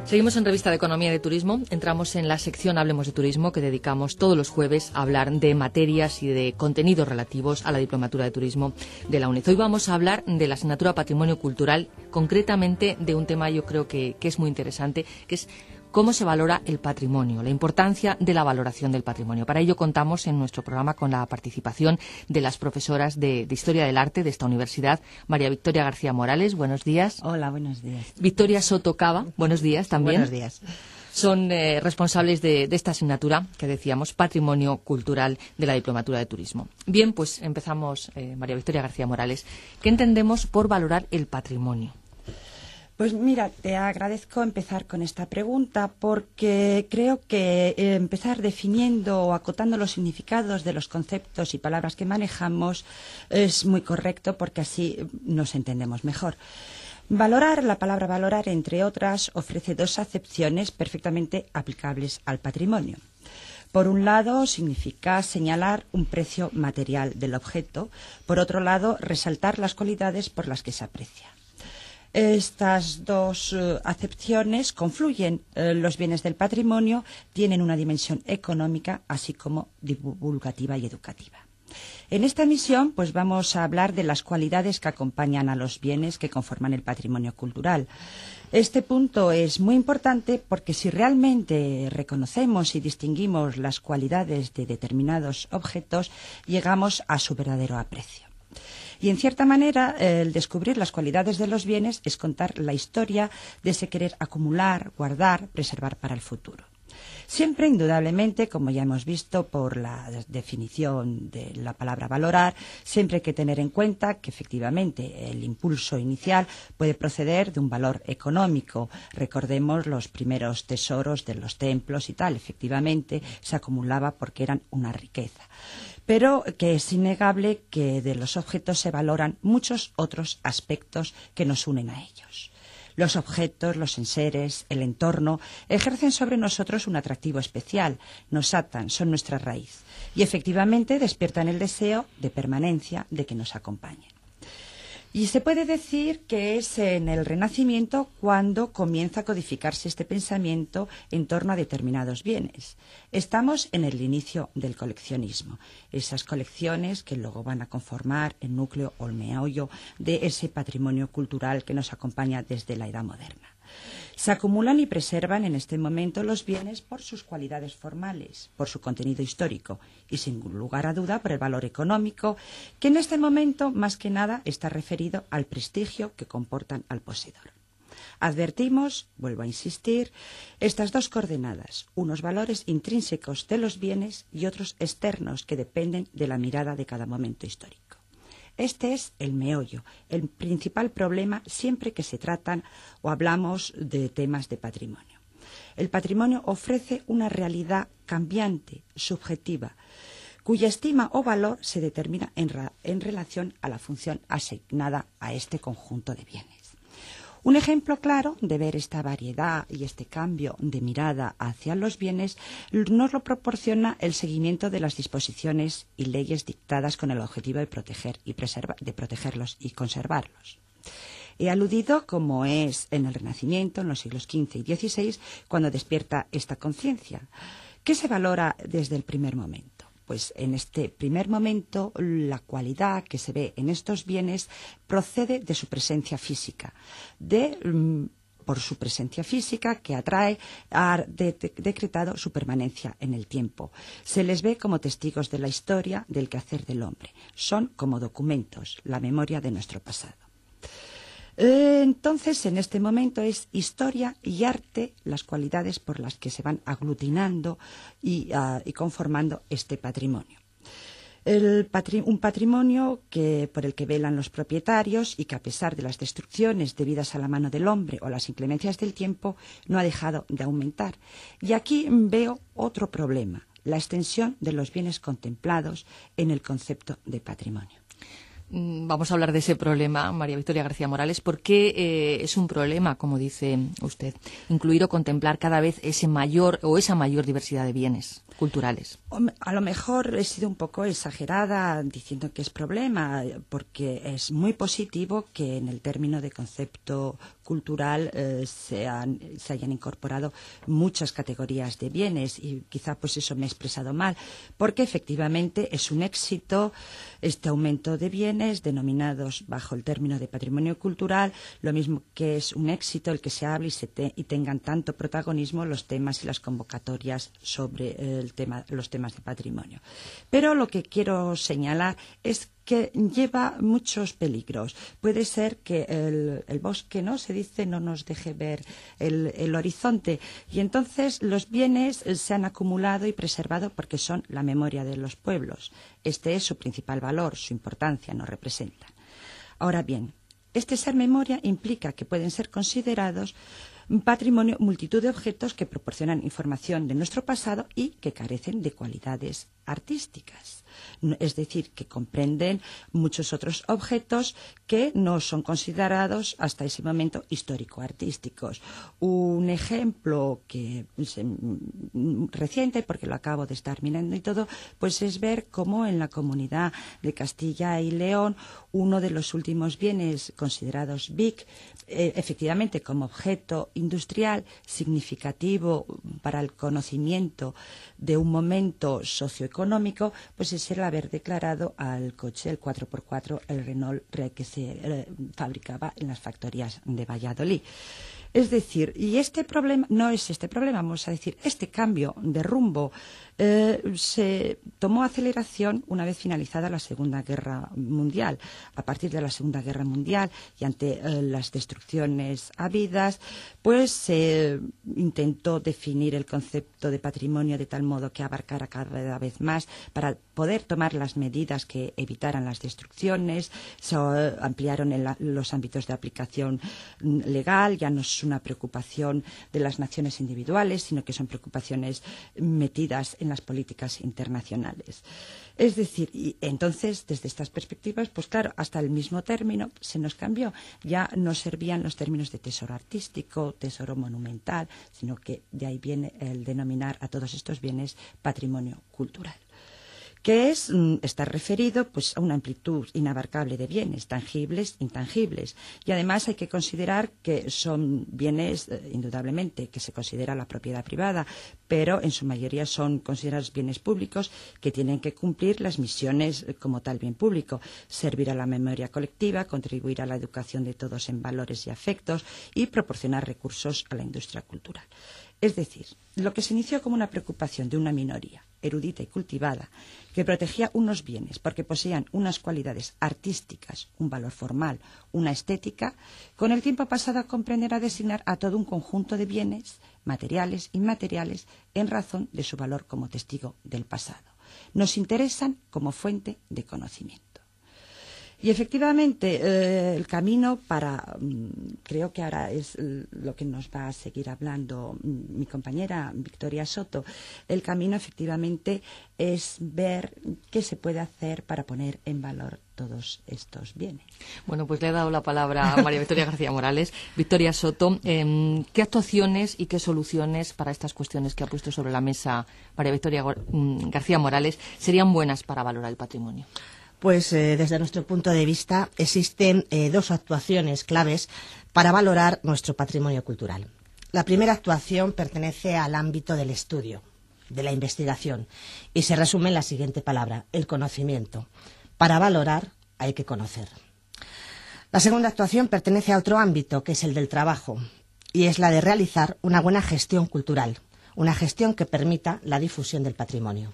Seguimos en Revista de Economía y de Turismo. Entramos en la sección Hablemos de Turismo, que dedicamos todos los jueves a hablar de materias y de contenidos relativos a la Diplomatura de Turismo de la UNED. Hoy vamos a hablar de la asignatura Patrimonio Cultural, concretamente de un tema yo creo que es muy interesante, que es cómo se valora el patrimonio, la importancia de la valoración del patrimonio. Para ello contamos en nuestro programa con la participación de las profesoras de Historia del Arte de esta universidad, María Victoria García Morales, buenos días. Hola, buenos días. Victoria Soto Cava, buenos días también. Buenos días. Son responsables de esta asignatura que decíamos, Patrimonio Cultural de la Diplomatura de Turismo. Bien, pues empezamos, María Victoria García Morales. ¿Qué entendemos por valorar el patrimonio? Pues mira, te agradezco empezar con esta pregunta porque creo que empezar definiendo o acotando los significados de los conceptos y palabras que manejamos es muy correcto porque así nos entendemos mejor. Valorar, la palabra valorar, entre otras, ofrece dos acepciones perfectamente aplicables al patrimonio. Por un lado, significa señalar un precio material del objeto. Por otro lado, resaltar las cualidades por las que se aprecia. Estas dos acepciones confluyen. Los bienes del patrimonio tienen una dimensión económica, así como divulgativa y educativa. En esta emisión, pues vamos a hablar de las cualidades que acompañan a los bienes que conforman el patrimonio cultural. Este punto es muy importante porque si realmente reconocemos y distinguimos las cualidades de determinados objetos, llegamos a su verdadero aprecio. Y, en cierta manera, el descubrir las cualidades de los bienes es contar la historia de ese querer acumular, guardar, preservar para el futuro. Siempre, indudablemente, como ya hemos visto por la definición de la palabra valorar, siempre hay que tener en cuenta que, efectivamente, el impulso inicial puede proceder de un valor económico. Recordemos los primeros tesoros de los templos y tal. Efectivamente, se acumulaba porque eran una riqueza. Pero que es innegable que de los objetos se valoran muchos otros aspectos que nos unen a ellos. Los objetos, los enseres, el entorno ejercen sobre nosotros un atractivo especial, nos atan, son nuestra raíz y efectivamente despiertan el deseo de permanencia, de que nos acompañen. Y se puede decir que es en el Renacimiento cuando comienza a codificarse este pensamiento en torno a determinados bienes. Estamos en el inicio del coleccionismo, esas colecciones que luego van a conformar el núcleo o el meollo de ese patrimonio cultural que nos acompaña desde la Edad Moderna. Se acumulan y preservan en este momento los bienes por sus cualidades formales, por su contenido histórico y, sin lugar a duda, por el valor económico, que en este momento, más que nada, está referido al prestigio que comportan al poseedor. Advertimos, vuelvo a insistir, estas dos coordenadas, unos valores intrínsecos de los bienes y otros externos que dependen de la mirada de cada momento histórico. Este es el meollo, el principal problema siempre que se tratan o hablamos de temas de patrimonio. El patrimonio ofrece una realidad cambiante, subjetiva, cuya estima o valor se determina en relación a la función asignada a este conjunto de bienes. Un ejemplo claro de ver esta variedad y este cambio de mirada hacia los bienes nos lo proporciona el seguimiento de las disposiciones y leyes dictadas con el objetivo de protegerlos y conservarlos. He aludido como es en el Renacimiento, en los siglos XV y XVI, cuando despierta esta conciencia. ¿Qué se valora desde el primer momento? Pues en este primer momento la cualidad que se ve en estos bienes procede de su presencia física, por su presencia física que atrae, ha decretado su permanencia en el tiempo. Se les ve como testigos de la historia, del quehacer del hombre. Son como documentos, la memoria de nuestro pasado. Entonces, en este momento es historia y arte las cualidades por las que se van aglutinando y conformando este patrimonio. Un patrimonio por el que velan los propietarios y que, a pesar de las destrucciones debidas a la mano del hombre o las inclemencias del tiempo, no ha dejado de aumentar. Y aquí veo otro problema, la extensión de los bienes contemplados en el concepto de patrimonio. Vamos a hablar de ese problema, María Victoria García Morales. ¿Por qué es un problema, como dice usted, incluir o contemplar cada vez esa mayor diversidad de bienes? culturales. A lo mejor he sido un poco exagerada diciendo que es problema, porque es muy positivo que en el término de concepto cultural se hayan incorporado muchas categorías de bienes, y quizá pues eso me he expresado mal, porque efectivamente es un éxito este aumento de bienes denominados bajo el término de patrimonio cultural, lo mismo que es un éxito el que se hable y tengan tanto protagonismo los temas y las convocatorias sobre los temas de patrimonio. Pero lo que quiero señalar es que lleva muchos peligros. Puede ser que el bosque, ¿no?, se dice, no nos deje ver el horizonte, y entonces los bienes se han acumulado y preservado porque son la memoria de los pueblos. Este es su principal valor, su importancia nos representa. Ahora bien, este ser memoria implica que pueden ser considerados patrimonio multitud de objetos que proporcionan información de nuestro pasado y que carecen de cualidades artísticas. Es decir, que comprenden muchos otros objetos que no son considerados hasta ese momento histórico-artísticos. Un ejemplo que reciente, porque lo acabo de estar mirando y todo, pues es ver cómo en la Comunidad de Castilla y León uno de los últimos bienes considerados BIC, efectivamente como objeto industrial significativo para el conocimiento de un momento socioeconómico, pues es el haber declarado al coche, el 4x4, el Renault que se fabricaba en las factorías de Valladolid. Es decir, y este problema, no es este problema, vamos a decir, este cambio de rumbo se tomó aceleración una vez finalizada la Segunda Guerra Mundial. A partir de la Segunda Guerra Mundial y ante las destrucciones habidas, pues se intentó definir el concepto de patrimonio de tal modo que abarcara cada vez más para poder tomar las medidas que evitaran las destrucciones. Se ampliaron los ámbitos de aplicación legal, ya no es una preocupación de las naciones individuales, sino que son preocupaciones metidas en las políticas internacionales. Es decir, y entonces, desde estas perspectivas, pues claro, hasta el mismo término se nos cambió. Ya no servían los términos de tesoro artístico, tesoro monumental, sino que de ahí viene el denominar a todos estos bienes patrimonio cultural, que es estar referido pues a una amplitud inabarcable de bienes tangibles, intangibles, y además hay que considerar que son bienes indudablemente que se considera la propiedad privada, pero en su mayoría son considerados bienes públicos que tienen que cumplir las misiones como tal bien público: servir a la memoria colectiva, contribuir a la educación de todos en valores y afectos y proporcionar recursos a la industria cultural. Es decir, lo que se inició como una preocupación de una minoría erudita y cultivada, que protegía unos bienes porque poseían unas cualidades artísticas, un valor formal, una estética, con el tiempo ha pasado a comprender, a designar a todo un conjunto de bienes, materiales, inmateriales, en razón de su valor como testigo del pasado. Nos interesan como fuente de conocimiento. Y efectivamente, el camino para, creo que ahora es lo que nos va a seguir hablando mi compañera Victoria Soto, el camino efectivamente es ver qué se puede hacer para poner en valor todos estos bienes. Bueno, pues le he dado la palabra a María Victoria García Morales. Victoria Soto, ¿qué actuaciones y qué soluciones para estas cuestiones que ha puesto sobre la mesa María Victoria García Morales serían buenas para valorar el patrimonio? Pues desde nuestro punto de vista existen dos actuaciones claves para valorar nuestro patrimonio cultural. La primera actuación pertenece al ámbito del estudio, de la investigación, y se resume en la siguiente palabra: el conocimiento. Para valorar hay que conocer. La segunda actuación pertenece a otro ámbito, que es el del trabajo, y es la de realizar una buena gestión cultural, una gestión que permita la difusión del patrimonio.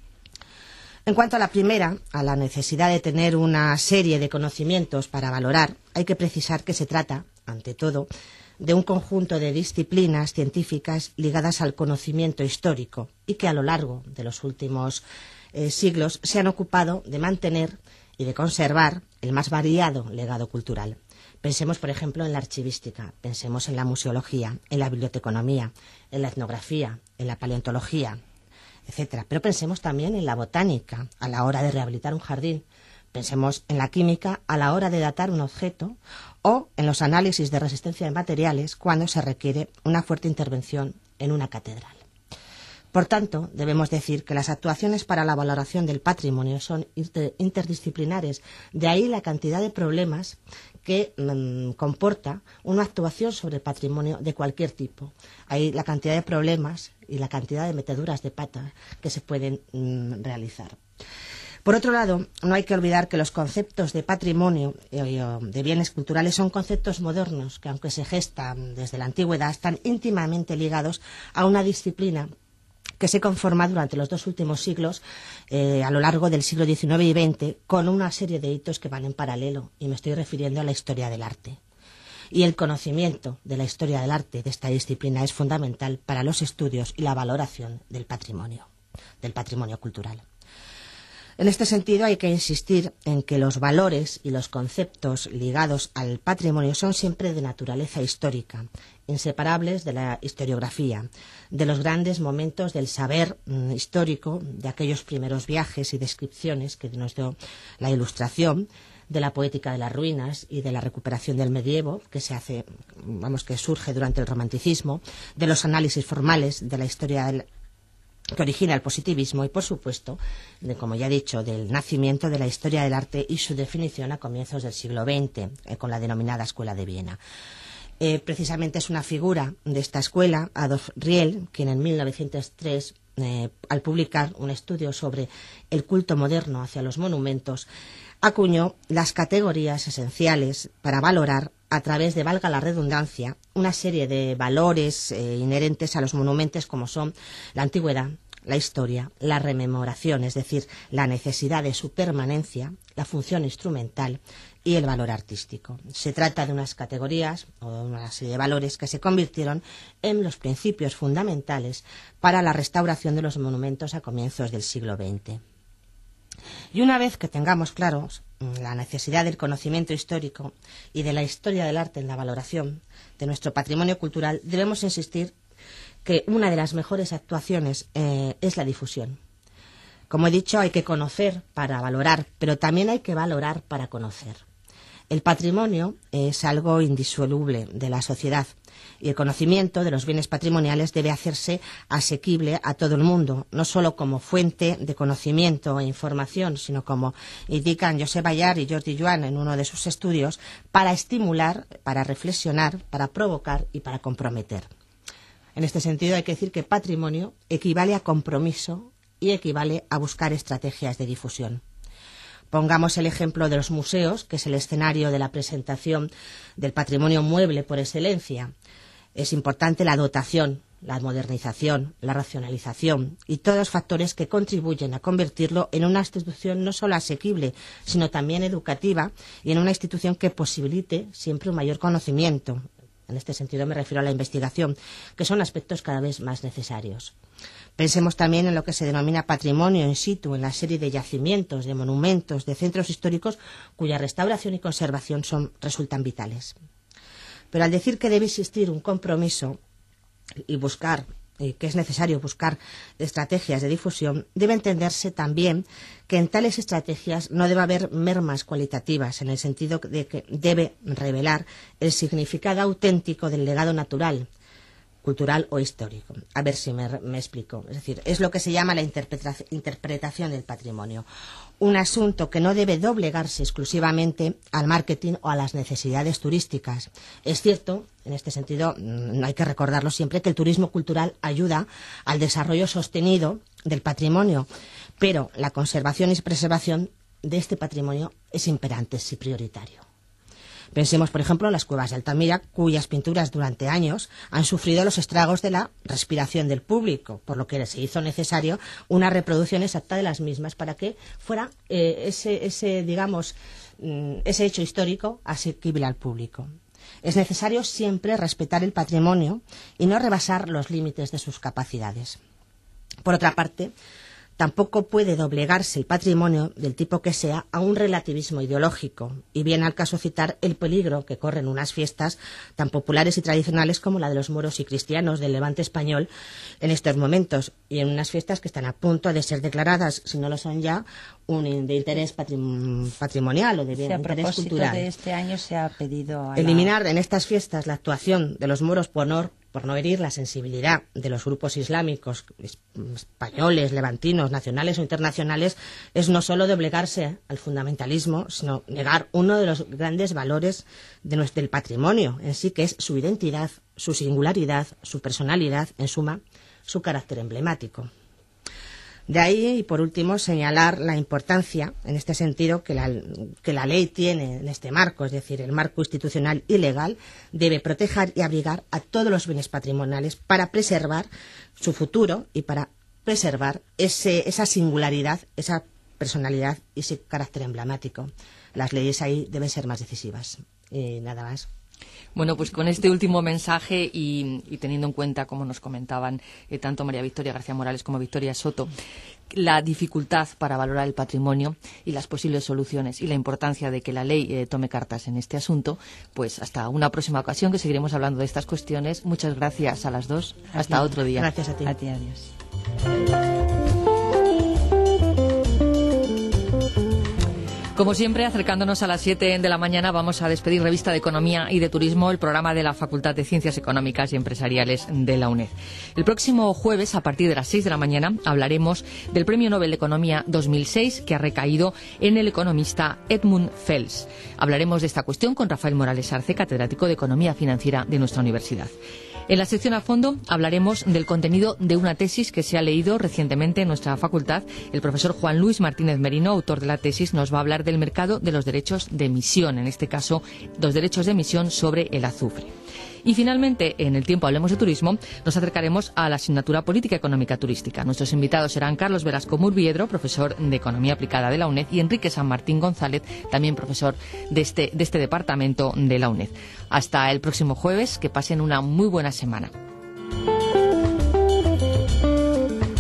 En cuanto a la primera, a la necesidad de tener una serie de conocimientos para valorar, hay que precisar que se trata, ante todo, de un conjunto de disciplinas científicas ligadas al conocimiento histórico y que a lo largo de los últimos siglos se han ocupado de mantener y de conservar el más variado legado cultural. Pensemos, por ejemplo, en la archivística, pensemos en la museología, en la biblioteconomía, en la etnografía, en la paleontología, etcétera. Pero pensemos también en la botánica a la hora de rehabilitar un jardín, pensemos en la química a la hora de datar un objeto o en los análisis de resistencia de materiales cuando se requiere una fuerte intervención en una catedral. Por tanto, debemos decir que las actuaciones para la valoración del patrimonio son interdisciplinares. De ahí la cantidad de problemas que comporta una actuación sobre el patrimonio de cualquier tipo. Ahí la cantidad de problemas y la cantidad de meteduras de pata que se pueden realizar. Por otro lado, no hay que olvidar que los conceptos de patrimonio, de bienes culturales, son conceptos modernos que, aunque se gestan desde la antigüedad, están íntimamente ligados a una disciplina que se conforma durante los 2 últimos siglos, a lo largo del siglo XIX y XX, con una serie de hitos que van en paralelo, y me estoy refiriendo a la historia del arte. Y el conocimiento de la historia del arte de esta disciplina es fundamental para los estudios y la valoración del patrimonio cultural. En este sentido, hay que insistir en que los valores y los conceptos ligados al patrimonio son siempre de naturaleza histórica, inseparables de la historiografía, de los grandes momentos del saber histórico, de aquellos primeros viajes y descripciones que nos dio la Ilustración, de la poética de las ruinas y de la recuperación del medievo, que surge durante el romanticismo, de los análisis formales de la historia que origina el positivismo y, por supuesto, como ya he dicho, del nacimiento de la historia del arte y su definición a comienzos del siglo XX, con la denominada Escuela de Viena. Precisamente es una figura de esta escuela, Adolf Riel, quien en 1903, al publicar un estudio sobre el culto moderno hacia los monumentos, acuñó las categorías esenciales para valorar, a través de, valga la redundancia, una serie de valores inherentes a los monumentos, como son la antigüedad, la historia, la rememoración, es decir, la necesidad de su permanencia, la función instrumental y el valor artístico. Se trata de unas categorías o de una serie de valores que se convirtieron en los principios fundamentales para la restauración de los monumentos a comienzos del siglo XX. Y una vez que tengamos claros la necesidad del conocimiento histórico y de la historia del arte en la valoración de nuestro patrimonio cultural, debemos insistir que una de las mejores actuaciones es la difusión. Como he dicho, hay que conocer para valorar, pero también hay que valorar para conocer. El patrimonio es algo indisoluble de la sociedad y el conocimiento de los bienes patrimoniales debe hacerse asequible a todo el mundo, no solo como fuente de conocimiento e información, sino como indican Josep Bayard y Jordi Juan en uno de sus estudios, para estimular, para reflexionar, para provocar y para comprometer. En este sentido hay que decir que patrimonio equivale a compromiso y equivale a buscar estrategias de difusión. Pongamos el ejemplo de los museos, que es el escenario de la presentación del patrimonio mueble por excelencia. Es importante la dotación, la modernización, la racionalización y todos los factores que contribuyen a convertirlo en una institución no solo asequible, sino también educativa y en una institución que posibilite siempre un mayor conocimiento. En este sentido me refiero a la investigación, que son aspectos cada vez más necesarios. Pensemos también en lo que se denomina patrimonio in situ, en la serie de yacimientos, de monumentos, de centros históricos cuya restauración y conservación resultan vitales. Pero al decir que debe existir un compromiso y que es necesario buscar estrategias de difusión, debe entenderse también que en tales estrategias no debe haber mermas cualitativas, en el sentido de que debe revelar el significado auténtico del legado natural, cultural o histórico. A ver si me explico. Es decir, es lo que se llama la interpretación del patrimonio. Un asunto que no debe doblegarse exclusivamente al marketing o a las necesidades turísticas. Es cierto, en este sentido, no hay que recordarlo siempre, que el turismo cultural ayuda al desarrollo sostenido del patrimonio, pero la conservación y preservación de este patrimonio es imperante, es prioritario. Pensemos, por ejemplo, en las cuevas de Altamira, cuyas pinturas durante años han sufrido los estragos de la respiración del público, por lo que se hizo necesario una reproducción exacta de las mismas para que fuera ese hecho histórico asequible al público. Es necesario siempre respetar el patrimonio y no rebasar los límites de sus capacidades. Por otra parte, tampoco puede doblegarse el patrimonio, del tipo que sea, a un relativismo ideológico, y viene al caso citar el peligro que corren unas fiestas tan populares y tradicionales como la de los moros y cristianos del Levante español en estos momentos, y en unas fiestas que están a punto de ser declaradas, si no lo son ya, de interés patrimonial o de interés cultural. A propósito de este año se ha pedido eliminar en estas fiestas la actuación de los moros por por no herir la sensibilidad de los grupos islámicos, españoles, levantinos, nacionales o internacionales, es no solo doblegarse al fundamentalismo, sino negar uno de los grandes valores del patrimonio en sí, que es su identidad, su singularidad, su personalidad, en suma, su carácter emblemático. De ahí, y por último, señalar la importancia, en este sentido, que la ley tiene en este marco, es decir, el marco institucional y legal, debe proteger y abrigar a todos los bienes patrimoniales para preservar su futuro y para preservar esa singularidad, esa personalidad y ese carácter emblemático. Las leyes ahí deben ser más decisivas. Y nada más. Bueno, pues con este último mensaje y teniendo en cuenta, como nos comentaban tanto María Victoria García Morales como Victoria Soto, la dificultad para valorar el patrimonio y las posibles soluciones y la importancia de que la ley tome cartas en este asunto, pues hasta una próxima ocasión que seguiremos hablando de estas cuestiones. Muchas gracias a las dos. Hasta otro día. Gracias a ti. A ti, adiós. Como siempre, acercándonos a las 7 de la mañana, vamos a despedir Revista de Economía y de Turismo, el programa de la Facultad de Ciencias Económicas y Empresariales de la UNED. El próximo jueves, a partir de las 6 de la mañana, hablaremos del Premio Nobel de Economía 2006, que ha recaído en el economista Edmund Fels. Hablaremos de esta cuestión con Rafael Morales Arce, catedrático de Economía Financiera de nuestra universidad. En la sección a fondo hablaremos del contenido de una tesis que se ha leído recientemente en nuestra facultad. El profesor Juan Luis Martínez Merino, autor de la tesis, nos va a hablar del mercado de los derechos de emisión, en este caso, los derechos de emisión sobre el azufre. Y finalmente, en el tiempo Hablemos de Turismo, nos acercaremos a la asignatura Política Económica Turística. Nuestros invitados serán Carlos Velasco Murviedro, profesor de Economía Aplicada de la UNED, y Enrique San Martín González, también profesor de este departamento de la UNED. Hasta el próximo jueves, que pasen una muy buena semana.